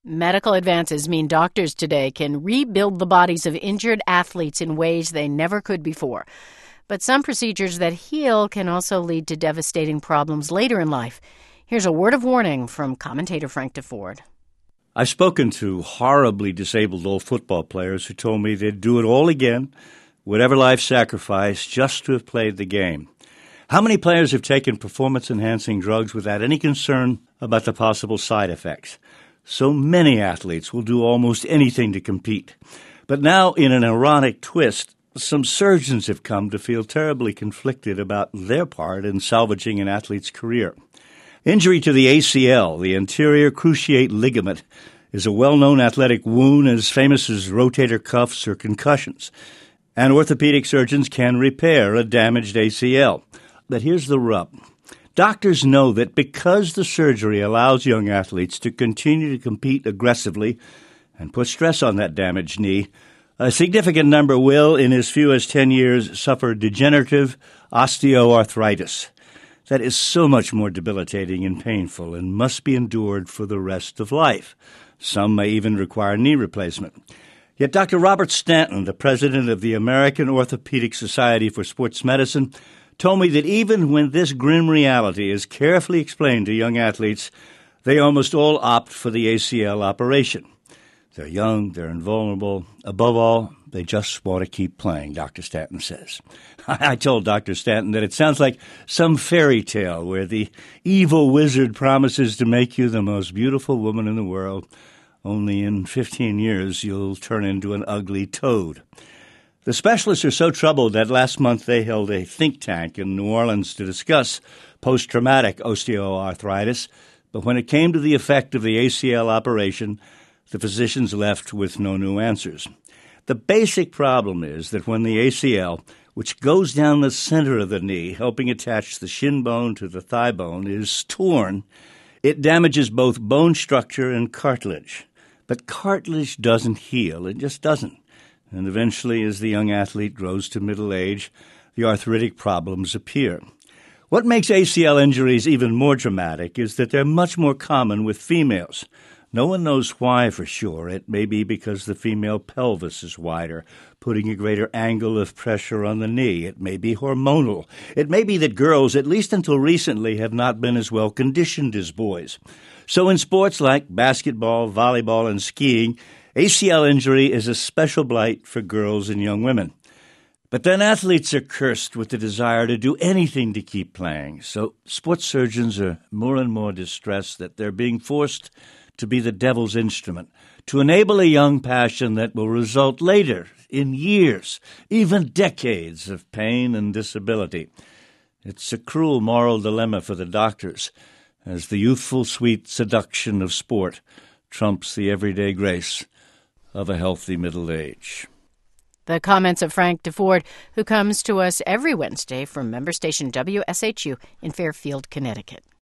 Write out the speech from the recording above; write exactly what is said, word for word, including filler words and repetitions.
Medical advances mean doctors today can rebuild the bodies of injured athletes in ways they never could before. But some procedures that heal can also lead to devastating problems later in life. Here's a word of warning from commentator Frank Deford. I've spoken to horribly disabled old football players who told me they'd do it all again, whatever life sacrifice, just to have played the game. How many players have taken performance-enhancing drugs without any concern about the possible side effects? So many athletes will do almost anything to compete. But now, in an ironic twist, some surgeons have come to feel terribly conflicted about their part in salvaging an athlete's career. Injury to the A C L, the anterior cruciate ligament, is a well-known athletic wound as famous as rotator cuffs or concussions. And orthopedic surgeons can repair a damaged A C L. But here's the rub. Doctors know that because the surgery allows young athletes to continue to compete aggressively and put stress on that damaged knee, a significant number will, in as few as ten years, suffer degenerative osteoarthritis. That is so much more debilitating and painful and must be endured for the rest of life. Some may even require knee replacement. Yet Doctor Robert Stanton, the president of the American Orthopedic Society for Sports Medicine, told me that even when this grim reality is carefully explained to young athletes, they almost all opt for the A C L operation. They're young, they're invulnerable. Above all, they just want to keep playing, Doctor Stanton says. I told Doctor Stanton that it sounds like some fairy tale where the evil wizard promises to make you the most beautiful woman in the world, only in fifteen years you'll turn into an ugly toad. The specialists are so troubled that last month they held a think tank in New Orleans to discuss post-traumatic osteoarthritis, but when it came to the effect of the A C L operation, the physicians left with no new answers. The basic problem is that when the A C L, which goes down the center of the knee, helping attach the shin bone to the thigh bone, is torn, it damages both bone structure and cartilage. But cartilage doesn't heal. It just doesn't. And eventually, as the young athlete grows to middle age, the arthritic problems appear. What makes A C L injuries even more dramatic is that they're much more common with females. No one knows why for sure. It may be because the female pelvis is wider, putting a greater angle of pressure on the knee. It may be hormonal. It may be that girls, at least until recently, have not been as well conditioned as boys. So in sports like basketball, volleyball, and skiing, A C L injury is a special blight for girls and young women. But then athletes are cursed with the desire to do anything to keep playing. So sports surgeons are more and more distressed that they're being forced to be the devil's instrument, to enable a young passion that will result later, in years, even decades of pain and disability. It's a cruel moral dilemma for the doctors, as the youthful sweet seduction of sport trumps the everyday grace of a healthy middle age. The comments of Frank Deford, who comes to us every Wednesday from member station W S H U in Fairfield, Connecticut.